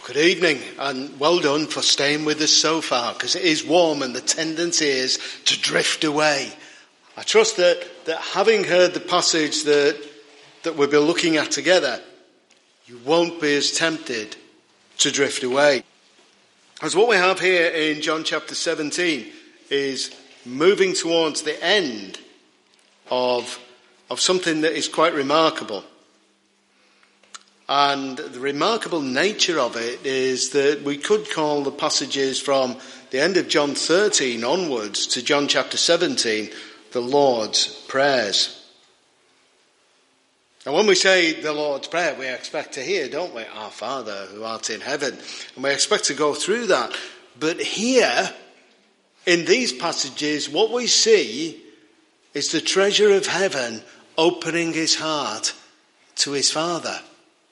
Good evening, and well done for staying with us so far, because it is warm and the tendency is to drift away. I trust that having heard the passage that we'll be looking at together, you won't be as tempted to drift away. As what we have here in John chapter 17 is moving towards the end of something that is quite remarkable. And the remarkable nature of it is that we could call the passages from the end of John 13 onwards to John chapter 17 the Lord's Prayers. And when we say the Lord's Prayer, we expect to hear, don't we, Our Father who art in heaven. And we expect to go through that. But here, in these passages, what we see is the treasure of heaven opening his heart to his Father.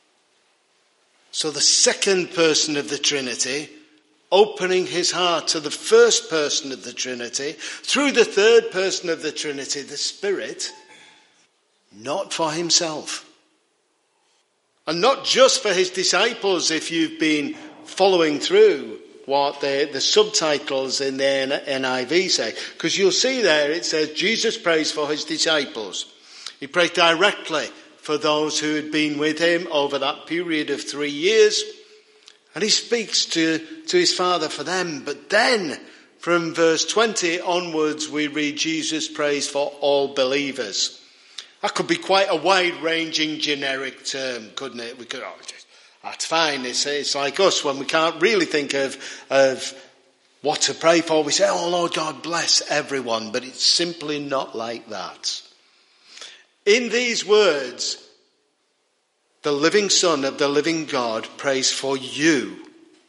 So the second person of the Trinity opening his heart to the first person of the Trinity, through the third person of the Trinity, the Spirit, not for himself. And not just for his disciples, if you've been following through what the subtitles in the NIV say. Because you'll see there it says Jesus prays for his disciples. He prayed directly for those who had been with him over that period of 3 years. And he speaks to his Father for them. But then, from verse 20 onwards, we read Jesus prays for all believers. That could be quite a wide-ranging generic term, couldn't it? We could, that's fine. It's like us when we can't really think of what to pray for. We say, oh Lord God, bless everyone. But it's simply not like that. In these words, the living Son of the living God prays for you.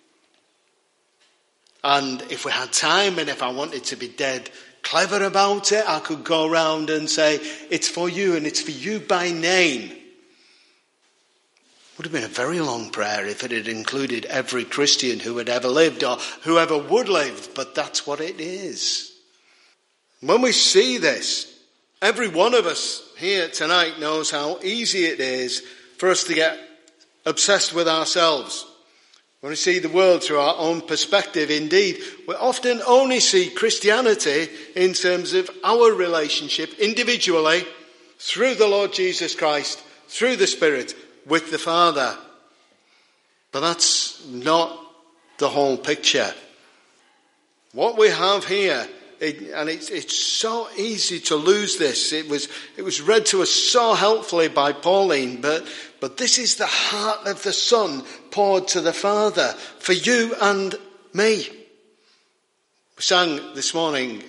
And if we had time and if I wanted to be dead clever about it, I could go around and say, it's for you and it's for you by name. Would have been a very long prayer if it had included every Christian who had ever lived or whoever would live, but that's what it is. When we see this, every one of us here tonight knows how easy it is for us to get obsessed with ourselves. When we see the world through our own perspective, indeed, we often only see Christianity in terms of our relationship individually through the Lord Jesus Christ, through the Spirit, with the Father. But that's not the whole picture. What we have here, and it's so easy to lose this. It was read to us so helpfully by Pauline, but this is the heart of the Son poured to the Father for you and me. We sang this morning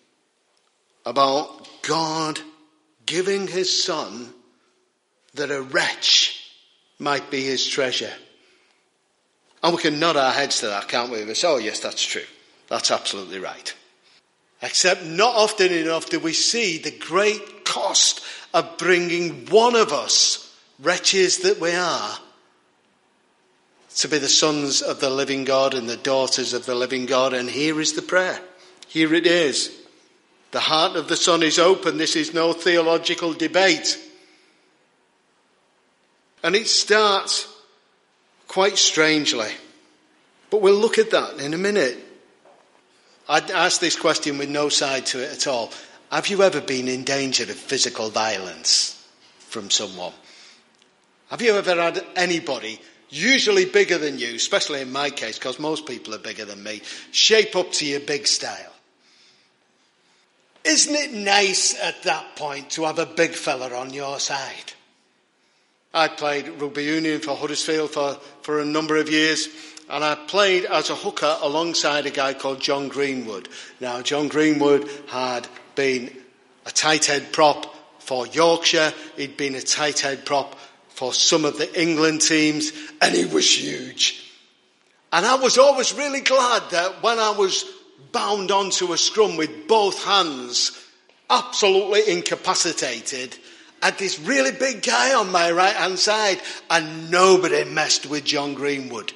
about God giving his Son that a wretch might be his treasure. And we can nod our heads to that, can't we? We say, oh yes, that's true. That's absolutely right. Except not often enough do we see the great cost of bringing one of us, wretches that we are, to be the sons of the living God and the daughters of the living God. And here is the prayer. Here it is. The heart of the Son is open. This is no theological debate. And it starts quite strangely. But we'll look at that in a minute. I'd ask this question with no side to it at all. Have you ever been in danger of physical violence from someone? Have you ever had anybody, usually bigger than you, especially in my case, because most people are bigger than me, shape up to your big style? Isn't it nice at that point to have a big fella on your side? I played rugby union for Huddersfield for a number of years. And I played as a hooker alongside a guy called John Greenwood. Now, John Greenwood had been a tight head prop for Yorkshire. He'd been a tight head prop for some of the England teams. And he was huge. And I was always really glad that when I was bound onto a scrum with both hands, absolutely incapacitated, I had this really big guy on my right-hand side. And nobody messed with John Greenwood.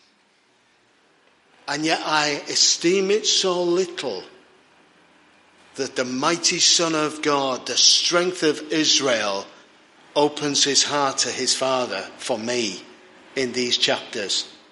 And yet I esteem it so little that the mighty Son of God, the strength of Israel, opens his heart to his Father for me in these chapters.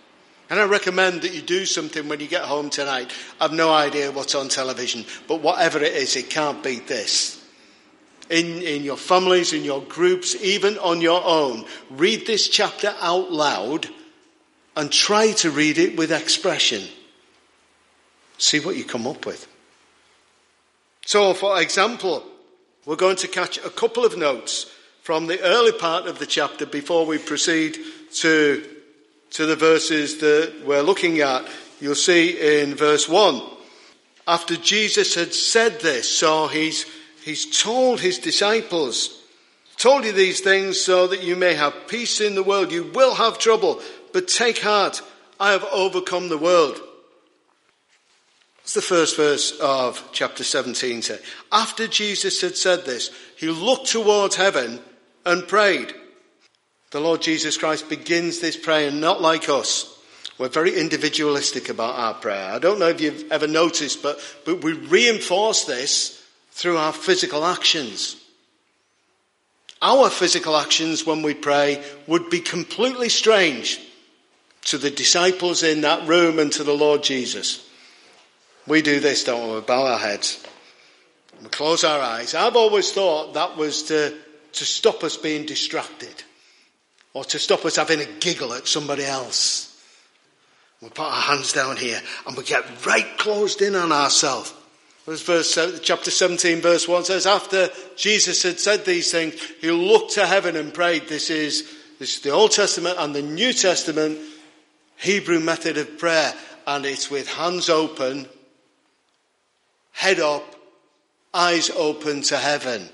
And I recommend that you do something when you get home tonight. I've no idea what's on television, but whatever it is, it can't beat this. In your families, in your groups, even on your own, read this chapter out loud and try to read it with expression. See what you come up with. So, for example, we're going to catch a couple of notes from the early part of the chapter before we proceed to the verses that we're looking at. You'll see in verse 1, after Jesus had said this, so he's told his disciples, told you these things so that you may have peace in the world. You will have trouble, but take heart, I have overcome the world. It's the first verse of chapter 17. After Jesus had said this, he looked towards heaven and prayed. The Lord Jesus Christ begins this prayer not like us. We're very individualistic about our prayer. I don't know if you've ever noticed, but we reinforce this through our physical actions. Our physical actions when we pray would be completely strange to the disciples in that room and to the Lord Jesus. We do this, don't we? We bow our heads. We close our eyes. I've always thought that was to stop us being distracted, or to stop us having a giggle at somebody else. We put our hands down here and we get right closed in on ourselves. Chapter 17 verse 1 says, after Jesus had said these things, he looked to heaven and prayed. This is the Old Testament and the New Testament Hebrew method of prayer. And it's with hands open, head up, eyes open to heaven.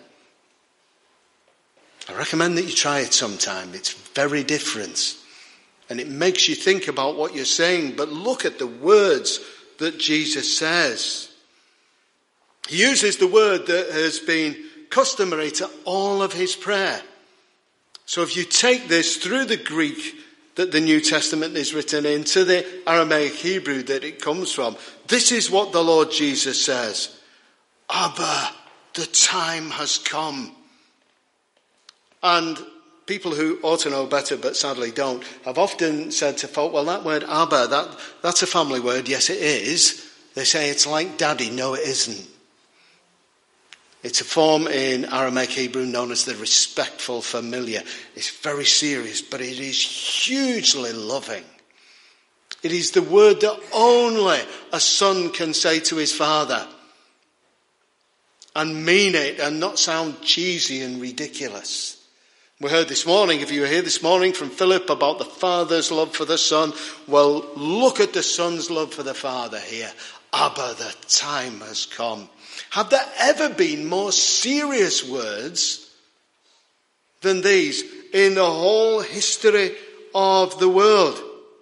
I recommend that you try it sometime. It's very different. And it makes you think about what you're saying. But look at the words that Jesus says. He uses the word that has been customary to all of his prayer. So if you take this through the Greek that the New Testament is written in, to the Aramaic Hebrew that it comes from, this is what the Lord Jesus says. Abba, the time has come. And people who ought to know better but sadly don't have often said to folk, well, that word Abba, that's a family word. Yes, it is. They say it's like daddy. No, it isn't. It's a form in Aramaic Hebrew known as the respectful familiar. It's very serious, but it is hugely loving. It is the word that only a son can say to his father and mean it and not sound cheesy and ridiculous. We heard this morning, if you were here this morning, from Philip about the father's love for the son. Well, look at the son's love for the father here. Abba, the time has come. Have there ever been more serious words than these in the whole history of the world?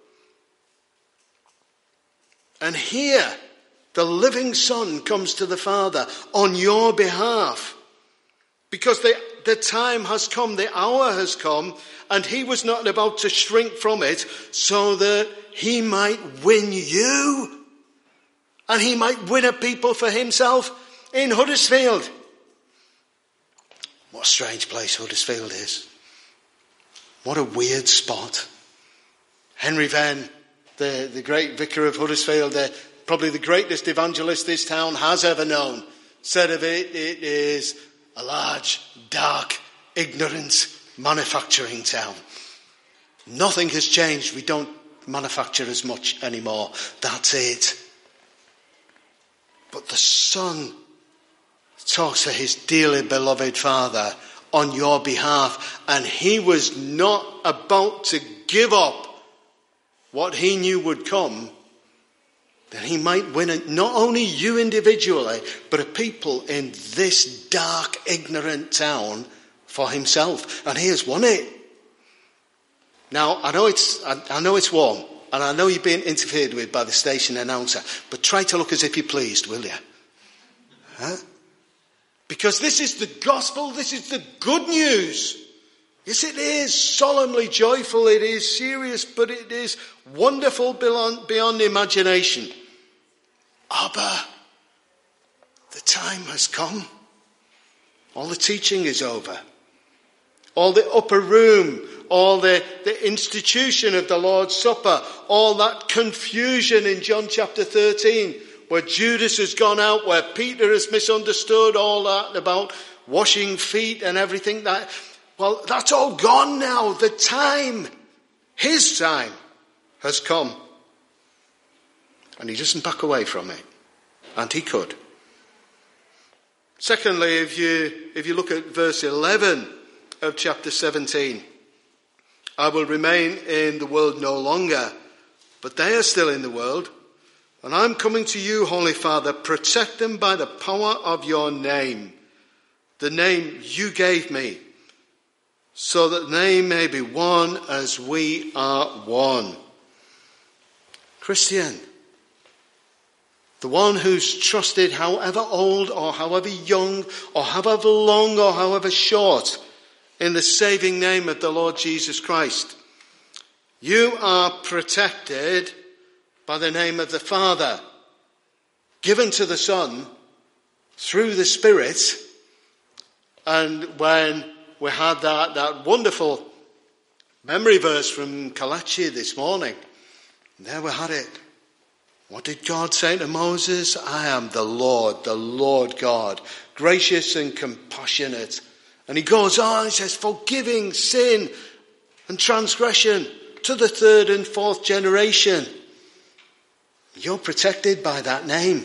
And here, the living Son comes to the Father on your behalf. Because the time has come, the hour has come, and he was not about to shrink from it so that he might win you. And he might win a people for himself in Huddersfield. What a strange place Huddersfield is. What a weird spot. Henry Venn, the great vicar of Huddersfield, probably the greatest evangelist this town has ever known, said of it, it is a large, dark, ignorant manufacturing town. Nothing has changed. We don't manufacture as much anymore. That's it. But the Son talks to his dearly beloved Father on your behalf, and he was not about to give up what he knew would come, that he might win not only you individually, but a people in this dark, ignorant town for himself. And he has won it. Now, I know it's warm, and I know you're being interfered with by the station announcer, but try to look as if you're pleased, will you? Huh? Because this is the gospel, this is the good news. Yes, it is solemnly joyful, it is serious, but it is wonderful beyond imagination. Abba, the time has come. All the teaching is over. All the upper room, all the institution of the Lord's Supper, all that confusion in John chapter 13, where Judas has gone out, where Peter has misunderstood all that about washing feet and everything. Well, that's all gone now. The time, his time, has come. And he doesn't back away from it. And he could. Secondly, if you look at verse 11 of chapter 17, I will remain in the world no longer, but they are still in the world. And I'm coming to you, Holy Father, protect them by the power of your name, the name you gave me, so that they may be one as we are one. Christian, the one who's trusted, however old or however young or however long or however short, in the saving name of the Lord Jesus Christ, you are protected by the name of the Father, given to the Son through the Spirit. And when we had that wonderful memory verse from Kalachi this morning, there we had it. What did God say to Moses? I am the Lord God, gracious and compassionate. And he goes on, he says, forgiving sin and transgression to the third and fourth generation. You're protected by that name.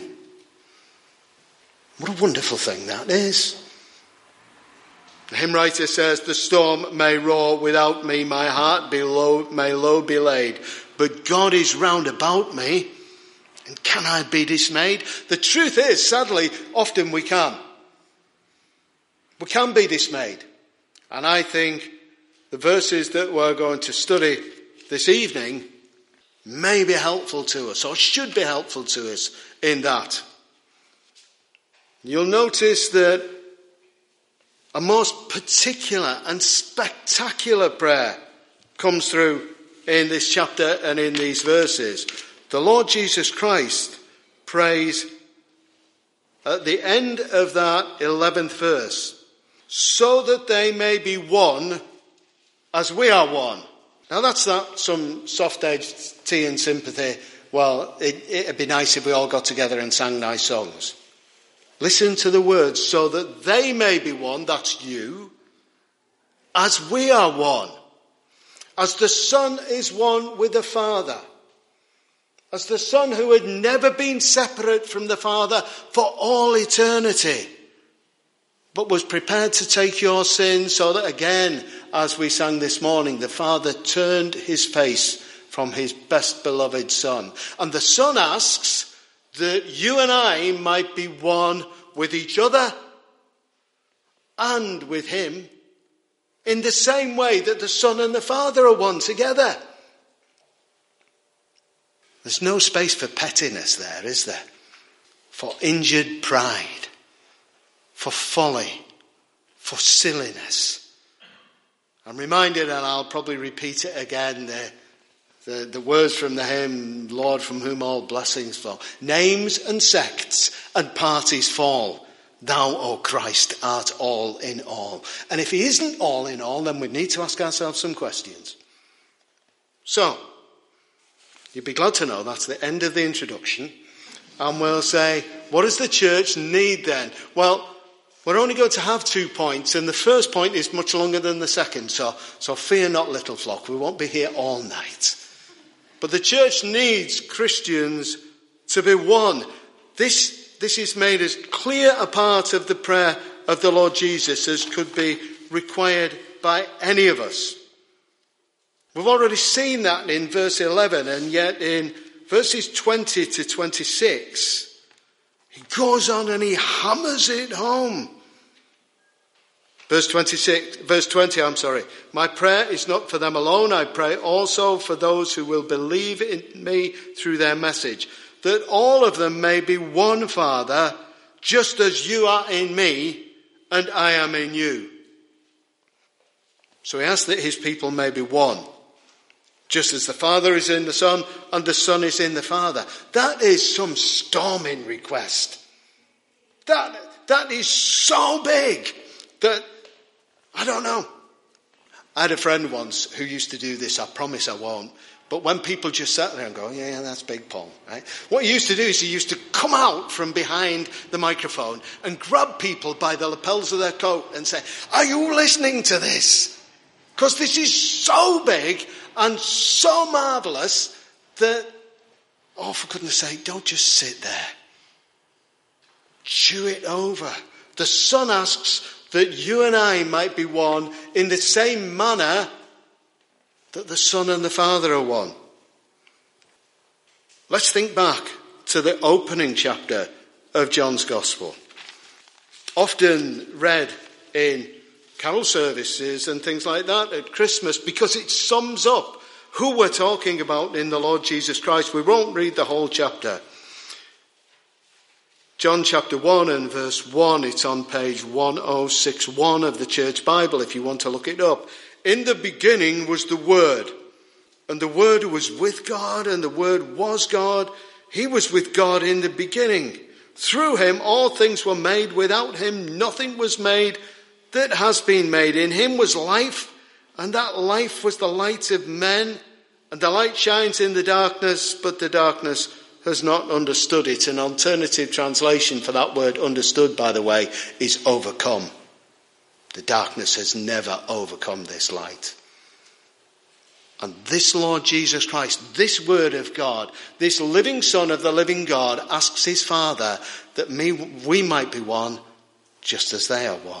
What a wonderful thing that is. The hymn writer says, the storm may roar without me, my heart may low be laid, but God is round about me, and can I be dismayed? The truth is, sadly, often we can. We can be dismayed. And I think the verses that we're going to study this evening may be helpful to us, or should be helpful to us in that. You'll notice that a most particular and spectacular prayer comes through in this chapter and in these verses. The Lord Jesus Christ prays at the end of that 11th verse, so that they may be one as we are one. Now that's not some soft-edged tea and sympathy. Well, it'd be nice if we all got together and sang nice songs. Listen to the words, so that they may be one, that's you, as we are one. As the Son is one with the Father. As the Son who had never been separate from the Father for all eternity, but was prepared to take your sin, so that again, as we sang this morning, the Father turned his face from his best beloved Son. And the Son asks that you and I might be one with each other and with him in the same way that the Son and the Father are one together. There's no space for pettiness there, is there? For injured pride, for folly, for silliness. I'm reminded, and I'll probably repeat it again, the words from the hymn, Lord, from whom all blessings flow. Names and sects and parties fall. Thou, O Christ, art all in all. And if he isn't all in all, then we need to ask ourselves some questions. So, you'd be glad to know that's the end of the introduction. And we'll say, what does the church need then? Well, we're only going to have 2 points, and the first point is much longer than the second. So fear not, little flock. We won't be here all night. But the church needs Christians to be one. This is made as clear a part of the prayer of the Lord Jesus as could be required by any of us. We've already seen that in verse 11, and yet in verses 20 to 26, he goes on and he hammers it home. Verse 20, my prayer is not for them alone. I pray also for those who will believe in me through their message, that all of them may be one, Father, just as you are in me and I am in you. So he asks that his people may be one, just as the Father is in the Son and the Son is in the Father. That is some storming request. That is so big that, I don't know. I had a friend once who used to do this. I promise I won't. But when people just sat there and go, yeah, that's Big Paul, right? What he used to do is he used to come out from behind the microphone and grab people by the lapels of their coat and say, are you listening to this? Because this is so big and so marvellous that, oh, for goodness sake, don't just sit there. Chew it over. The Son asks that you and I might be one in the same manner that the Son and the Father are one. Let's think back to the opening chapter of John's Gospel. Often read in carol services and things like that at Christmas because it sums up who we're talking about in the Lord Jesus Christ. We won't read the whole chapter. John chapter 1 and verse 1, it's on page 1061 of the Church Bible if you want to look it up. In the beginning was the Word, and the Word was with God, and the Word was God. He was with God in the beginning. Through him all things were made. Without him nothing was made that has been made. In him was life, and that life was the light of men. And the light shines in the darkness, but the darkness has not understood it. An alternative translation for that word understood, by the way, is overcome. The darkness has never overcome this light. And this Lord Jesus Christ, this Word of God, this living Son of the living God, asks his Father that we might be one just as they are one.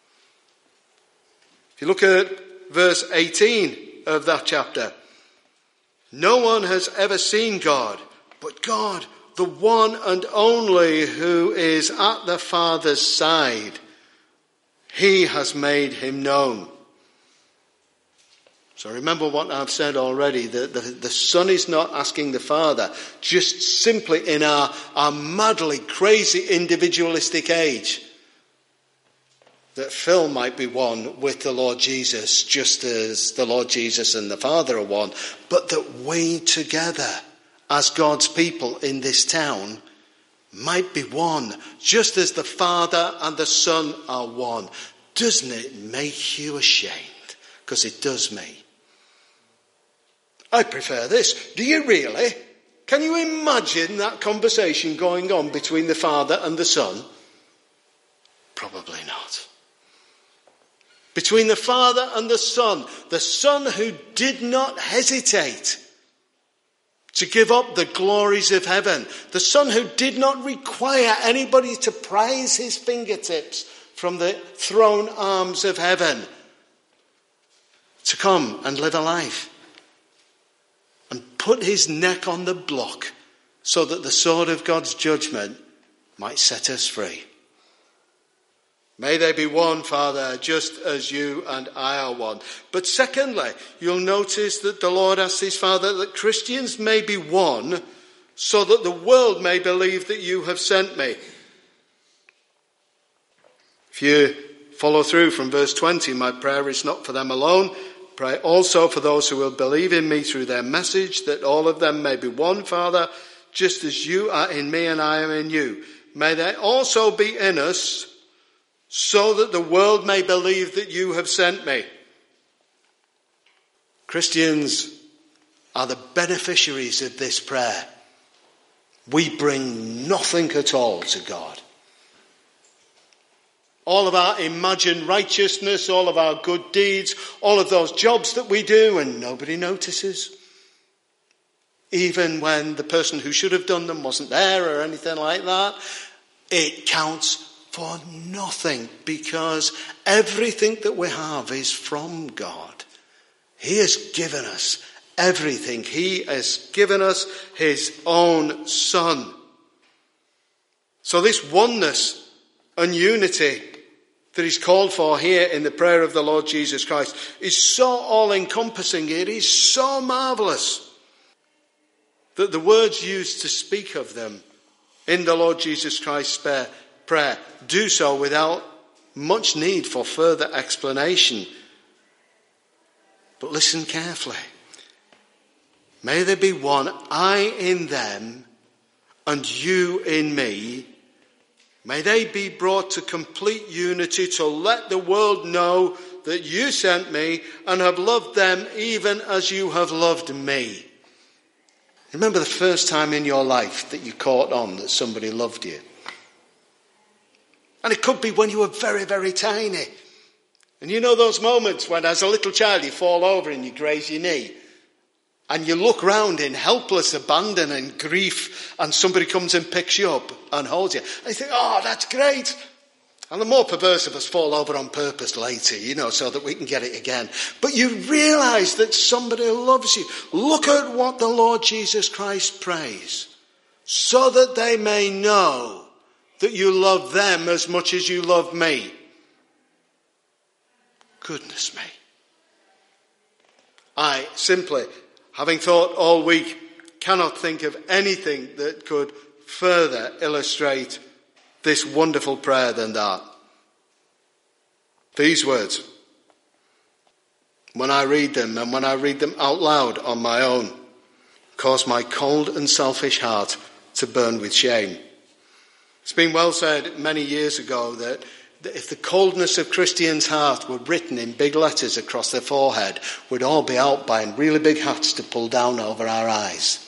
If you look at verse 18 of that chapter, no one has ever seen God, but God, the one and only who is at the Father's side, he has made him known. So remember what I've said already, that the Son is not asking the Father, just simply in our madly crazy individualistic age, that Phil might be one with the Lord Jesus, just as the Lord Jesus and the Father are one, but that we together, as God's people in this town, might be one, just as the Father and the Son are one. Doesn't it make you ashamed? Because it does me. I prefer this. Do you really? Can you imagine that conversation going on between the Father and the Son? Probably not. Between the Father and the Son who did not hesitate to give up the glories of heaven, the Son who did not require anybody to prise his fingertips from the throne arms of heaven to come and live a life and put his neck on the block so that the sword of God's judgment might set us free. May they be one, Father, just as you and I are one. But secondly, you'll notice that the Lord asks his Father that Christians may be one so that the world may believe that you have sent me. If you follow through from verse 20, my prayer is not for them alone. Pray also for those who will believe in me through their message, that all of them may be one, Father, just as you are in me and I am in you. May they also be in us, so that the world may believe that you have sent me. Christians are the beneficiaries of this prayer. We bring nothing at all to God. All of our imagined righteousness, all of our good deeds, all of those jobs that we do and nobody notices. Even when the person who should have done them wasn't there or anything like that, it counts for nothing, because everything that we have is from God. He has given us everything. He has given us his own Son. So this oneness and unity that is called for here in the prayer of the Lord Jesus Christ is so all-encompassing. It is so marvellous that the words used to speak of them in the Lord Jesus Christ's prayer do so without much need for further explanation. But listen carefully. May there be one, I in them and you in me. May they be brought to complete unity to let the world know that you sent me and have loved them even as you have loved me. Remember the first time in your life that you caught on that somebody loved you? And it could be when you were very, very tiny. And you know those moments when as a little child you fall over and you graze your knee. And you look round in helpless abandon and grief and somebody comes and picks you up and holds you. And you think, oh, that's great. And the more perverse of us fall over on purpose later, so that we can get it again. But you realise that somebody loves you. Look at what the Lord Jesus Christ prays. So that they may know that you love them as much as you love me. Goodness me. I simply, having thought all week, cannot think of anything that could further illustrate this wonderful prayer than that. These words, when I read them and when I read them out loud on my own, cause my cold and selfish heart to burn with shame. It's been well said many years ago that if the coldness of Christians' heart were written in big letters across their forehead, we'd all be out buying really big hats to pull down over our eyes.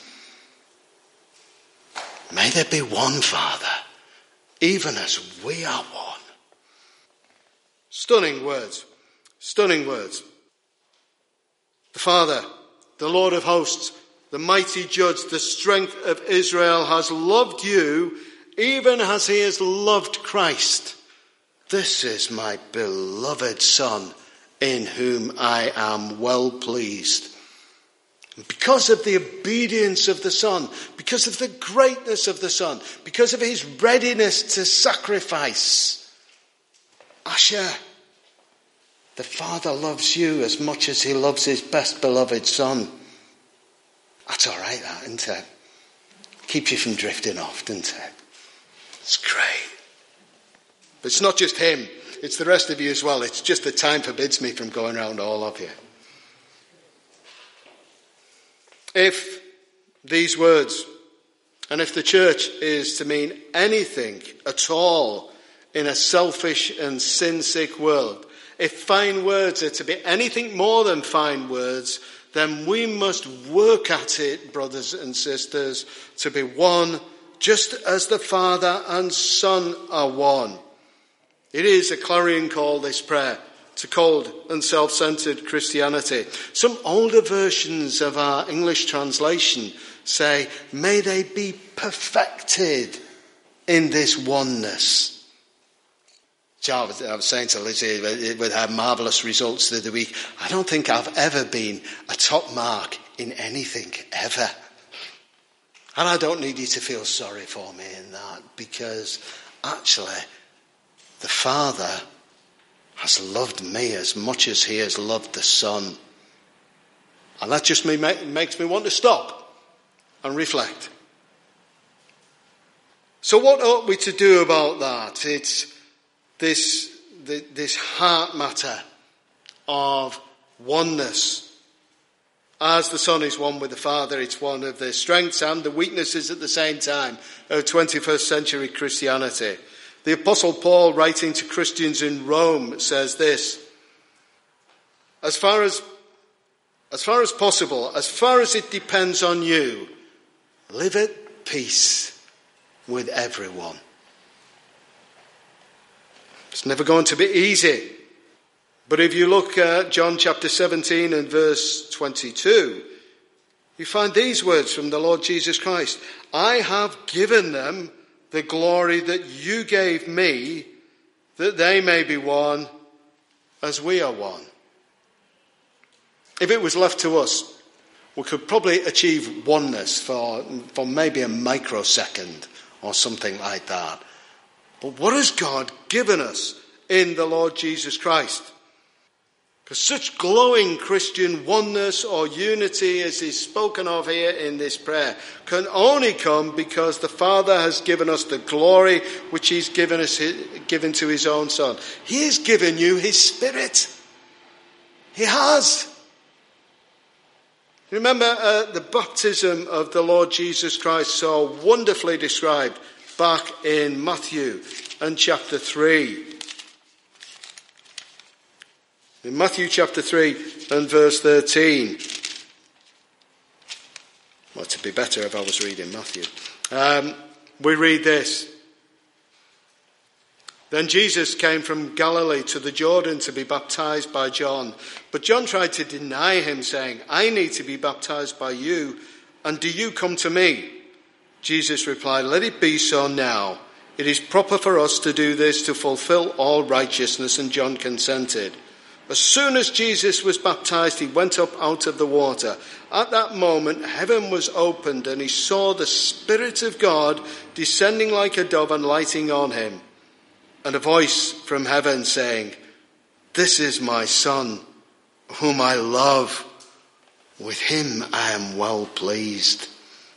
May there be one Father, even as we are one. Stunning words. Stunning words. The Father, the Lord of hosts, the mighty judge, the strength of Israel, has loved you even as he has loved Christ. This is my beloved Son, in whom I am well pleased. Because of the obedience of the Son, because of the greatness of the Son, because of his readiness to sacrifice, Asher, the Father loves you as much as he loves his best beloved Son. That's all right, that, isn't it? Keeps you from drifting off, doesn't it? It's great. But it's not just him, it's the rest of you as well. It's just that time forbids me from going around all of you. If these words, and if the church is to mean anything at all in a selfish and sin-sick world, if fine words are to be anything more than fine words, then we must work at it, brothers and sisters, to be one, just as the Father and Son are one. It is a clarion call, this prayer, to cold and self-centered Christianity. Some older versions of our English translation say, may they be perfected in this oneness. I was saying to Lizzie with her marvellous results the other week, I don't think I've ever been a top mark in anything, ever. And I don't need you to feel sorry for me in that, because actually the Father has loved me as much as he has loved the Son. And that just makes me want to stop and reflect. So what ought we to do about that? It's this heart matter of oneness. As the Son is one with the Father, it's one of the strengths and the weaknesses at the same time of 21st century Christianity. The Apostle Paul, writing to Christians in Rome, says this: as far as possible, as far as it depends on you, live at peace with everyone. It's never going to be easy. But if you look at John chapter 17 and verse 22, you find these words from the Lord Jesus Christ. I have given them the glory that you gave me, that they may be one as we are one. If it was left to us, we could probably achieve oneness for maybe a microsecond or something like that. But what has God given us in the Lord Jesus Christ? Because such glowing Christian oneness or unity as is spoken of here in this prayer can only come because the Father has given us the glory which he's given to his own Son. He has given you his Spirit. He has. Remember the baptism of the Lord Jesus Christ, so wonderfully described back in Matthew and chapter 3. In Matthew chapter 3 and verse 13. Well, it'd be better if I was reading Matthew. We read this. Then Jesus came from Galilee to the Jordan to be baptized by John. But John tried to deny him, saying, I need to be baptized by you, and do you come to me? Jesus replied, let it be so now. It is proper for us to do this to fulfill all righteousness. And John consented. As soon as Jesus was baptized, he went up out of the water. At that moment, heaven was opened, and he saw the Spirit of God descending like a dove and lighting on him. And a voice from heaven saying, this is my Son, whom I love. With him I am well pleased.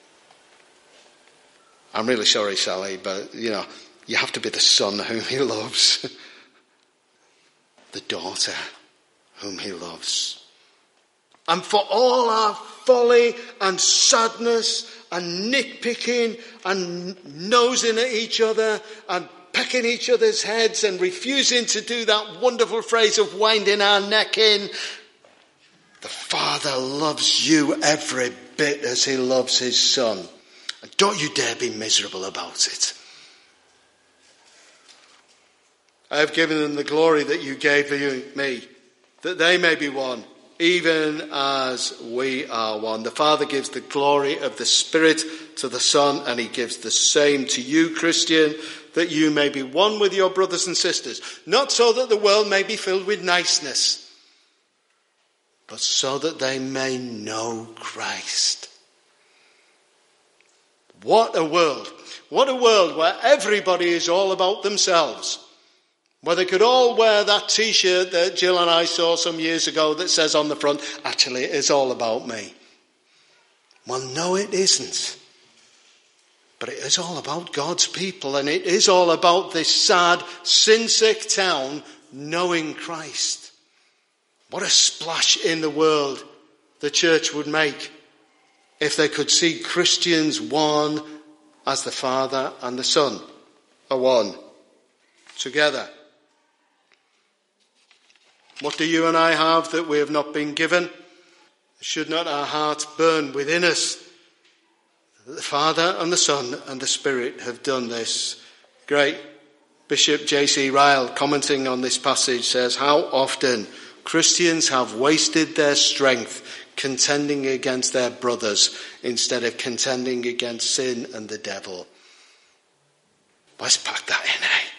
I'm really sorry, Sally, but, you have to be the son whom he loves. The daughter whom he loves. And for all our folly and sadness and nitpicking and nosing at each other and pecking each other's heads and refusing to do that wonderful phrase of winding our neck in, the Father loves you every bit as he loves his Son. And don't you dare be miserable about it. I have given them the glory that you gave me, that they may be one, even as we are one. The Father gives the glory of the Spirit to the Son, and he gives the same to you, Christian, that you may be one with your brothers and sisters, not so that the world may be filled with niceness, but so that they may know Christ. What a world. What a world where everybody is all about themselves. Where they could all wear that t-shirt that Jill and I saw some years ago that says on the front, actually it is all about me. Well, no, it isn't. But it is all about God's people, and it is all about this sad, sin-sick town knowing Christ. What a splash in the world the church would make if they could see Christians one as the Father and the Son are one together. What do you and I have that we have not been given? Should not our hearts burn within us? The Father and the Son and the Spirit have done this. Great Bishop J.C. Ryle, commenting on this passage, says, how often Christians have wasted their strength contending against their brothers instead of contending against sin and the devil. Let's pack that in, eh?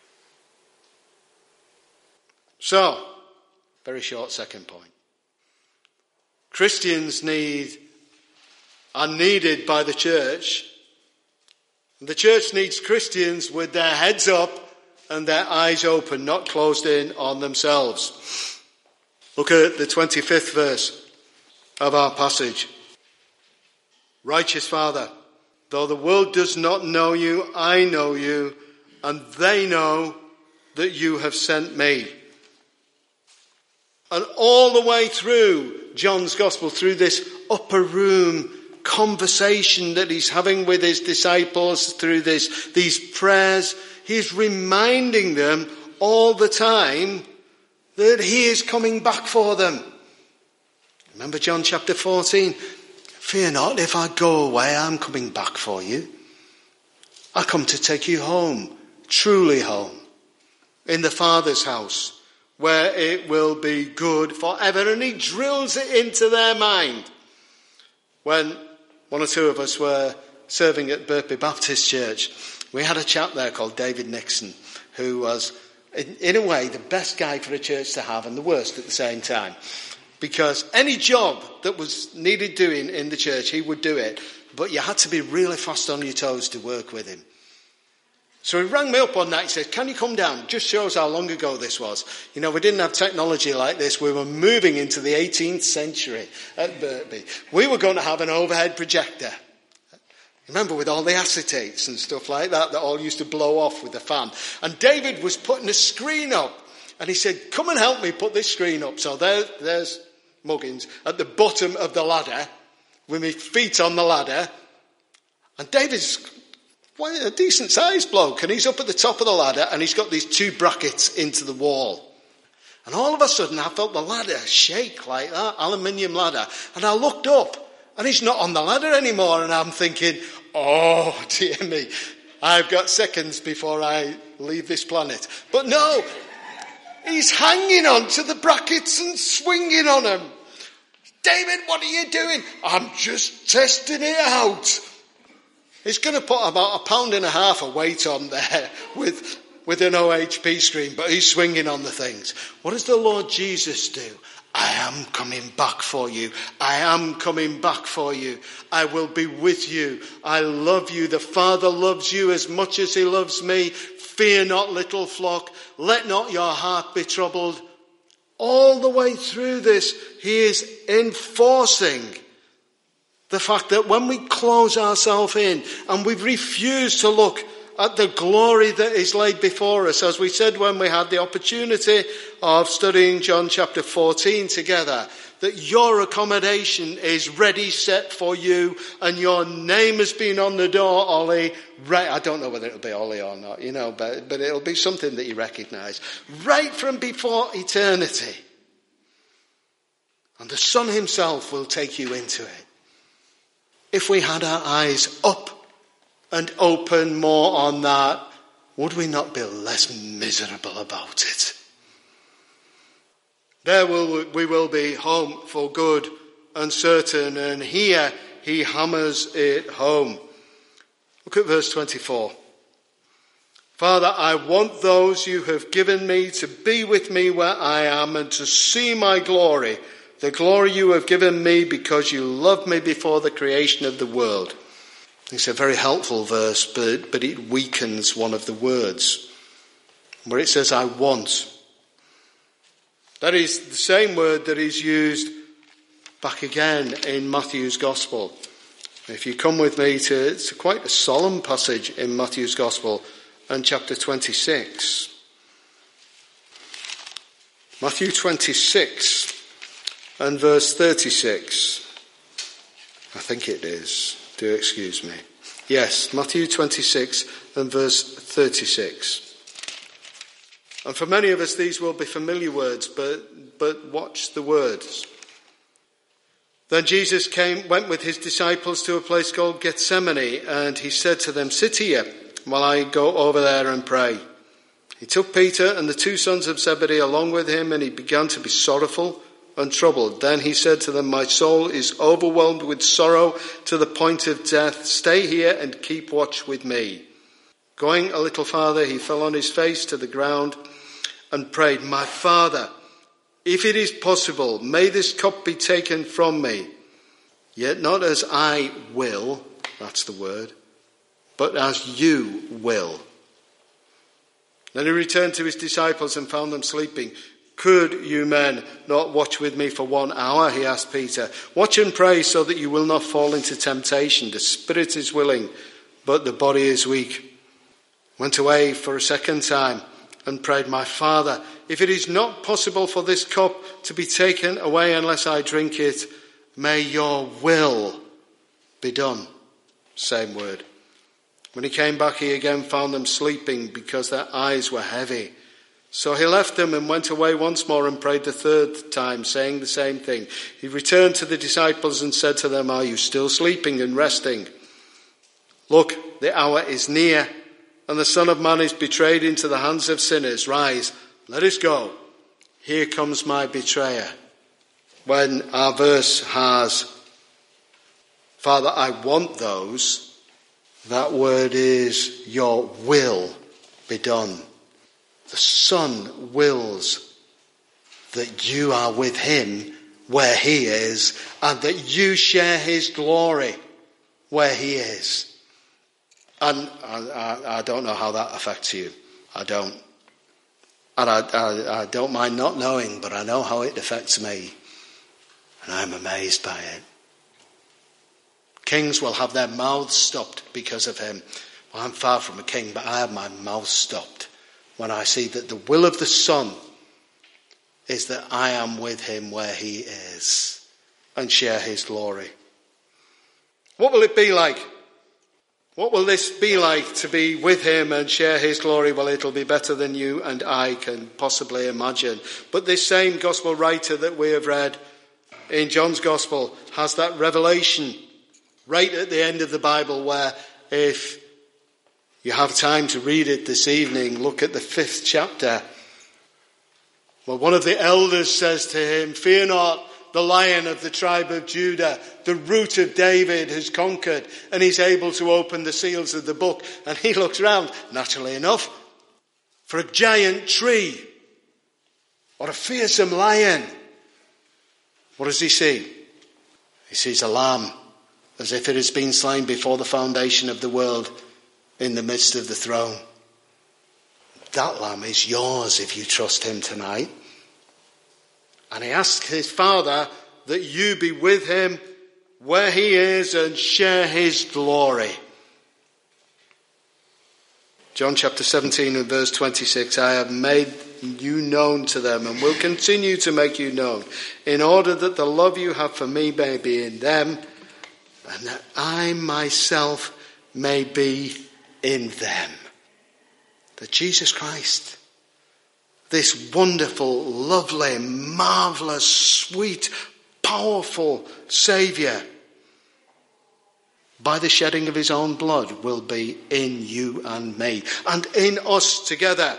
So, very short second point. Christians are needed by the church. The church needs Christians with their heads up and their eyes open, not closed in on themselves. Look at the 25th verse of our passage. Righteous Father, though the world does not know you, I know you, and they know that you have sent me. And all the way through John's Gospel, through this upper room conversation that he's having with his disciples, through these prayers, he's reminding them all the time that he is coming back for them. Remember John chapter 14? Fear not, if I go away, I'm coming back for you. I come to take you home, truly home, in the Father's house, where it will be good forever. And he drills it into their mind. When one or two of us were serving at Burpee Baptist Church, we had a chap there called David Nixon, who was, in a way, the best guy for a church to have and the worst at the same time. Because any job that was needed doing in the church, he would do it. But you had to be really fast on your toes to work with him. So he rang me up one night and said, can you come down? Just shows how long ago this was. You know, we didn't have technology like this. We were moving into the 18th century at Burpee. We were going to have an overhead projector. Remember, with all the acetates and stuff like that all used to blow off with the fan. And David was putting a screen up. And he said, come and help me put this screen up. So there's Muggins at the bottom of the ladder, with my feet on the ladder. And David's quite a decent sized bloke, and he's up at the top of the ladder, and he's got these two brackets into the wall. And all of a sudden I felt the ladder shake like that, aluminium ladder. And I looked up and he's not on the ladder anymore. And I'm thinking, oh dear me, I've got seconds before I leave this planet. But no, he's hanging on to the brackets and swinging on them. David, what are you doing? I'm just testing it out. He's going to put about 1.5 pounds of weight on there with an OHP screen, but he's swinging on the things. What does the Lord Jesus do? I am coming back for you. I am coming back for you. I will be with you. I love you. The Father loves you as much as he loves me. Fear not, little flock. Let not your heart be troubled. All the way through this, he is enforcing the fact that when we close ourselves in and we've refused to look at the glory that is laid before us, as we said when we had the opportunity of studying John chapter 14 together, that your accommodation is ready, set for you, and your name has been on the door, Ollie. Right, I don't know whether it'll be Ollie or not, but it'll be something that you recognise. Right from before eternity. And the Son himself will take you into it. If we had our eyes up and open more on that, would we not be less miserable about it? There we will be home for good and certain, and here he hammers it home. Look at verse 24. Father, I want those you have given me to be with me where I am and to see my glory, the glory you have given me because you loved me before the creation of the world. It's a very helpful verse, but it weakens one of the words, where it says, I want. That is the same word that is used back again in Matthew's Gospel. If you come with me to quite a solemn passage in Matthew's Gospel and chapter 26. Matthew 26 and verse 36. I think it is. Do excuse me. Yes, Matthew 26 and verse 36. And for many of us, these will be familiar words, but watch the words. Then Jesus went with his disciples to a place called Gethsemane, and he said to them, sit here while I go over there and pray. He took Peter and the 2 sons of Zebedee along with him, and he began to be sorrowful and troubled. Then he said to them, my soul is overwhelmed with sorrow to the point of death. Stay here and keep watch with me. Going a little farther, he fell on his face to the ground and prayed, my Father, if it is possible, may this cup be taken from me. Yet not as I will, that's the word, but as you will. Then he returned to his disciples and found them sleeping. Could you men not watch with me for 1 hour? He asked Peter. Watch and pray so that you will not fall into temptation. The spirit is willing, but the body is weak. Went away for a second time and prayed, my Father, if it is not possible for this cup to be taken away unless I drink it, may your will be done. Same word. When he came back, he again found them sleeping because their eyes were heavy. So he left them and went away once more and prayed the 3rd time, saying the same thing. He returned to the disciples and said to them, are you still sleeping and resting? Look, the hour is near, and the Son of Man is betrayed into the hands of sinners. Rise, let us go. Here comes my betrayer. When our verse has, Father, I want those, that word is, your will be done. The Son wills that you are with him where he is, and that you share his glory where he is. And I don't know how that affects you. I don't. And I don't mind not knowing, but I know how it affects me. And I'm amazed by it. Kings will have their mouths stopped because of him. Well, I'm far from a king, but I have my mouth stopped when I see that the will of the Son is that I am with him where he is and share his glory. What will it be like What will this be like to be with him and share his glory? Well, it'll be better than you and I can possibly imagine. But this same gospel writer that we have read in John's gospel has that revelation right at the end of the Bible, where if you have time to read it this evening, look at the 5th chapter. Well, one of the elders says to him, "Fear not, the Lion of the tribe of Judah, the Root of David has conquered, and he's able to open the seals of the book." And he looks round, naturally enough, for a giant tree or a fearsome lion. What does he see? He sees a lamb, as if it has been slain before the foundation of the world, in the midst of the throne. That lamb is yours if you trust him tonight. And he asks his Father that you be with him where he is and share his glory. John chapter 17 and verse 26, "I have made you known to them and will continue to make you known, in order that the love you have for me may be in them, and that I myself may be in them." That Jesus Christ, this wonderful, lovely, marvelous, sweet, powerful Saviour, by the shedding of his own blood, will be in you and me, and in us together.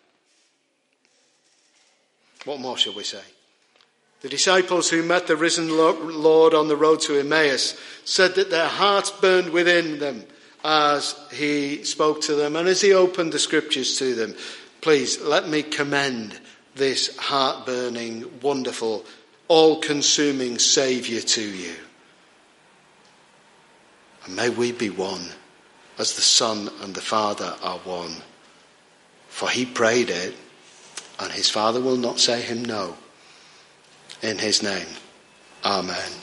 What more shall we say? The disciples who met the risen Lord on the road to Emmaus said that their hearts burned within them as he spoke to them and as he opened the scriptures to them. Please let me commend this heart-burning, wonderful, all-consuming Saviour to you. And may we be one as the Son and the Father are one. For he prayed it, and his Father will not say him no. In his name, amen.